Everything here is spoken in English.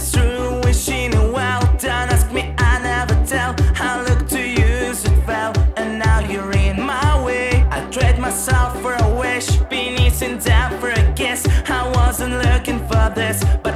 pass through, wishing you well. Don't ask me, I never tell. I look to you, so it fell, and now you're in my way. I trade myself for a wish, been eating down for a kiss. I wasn't looking for this, but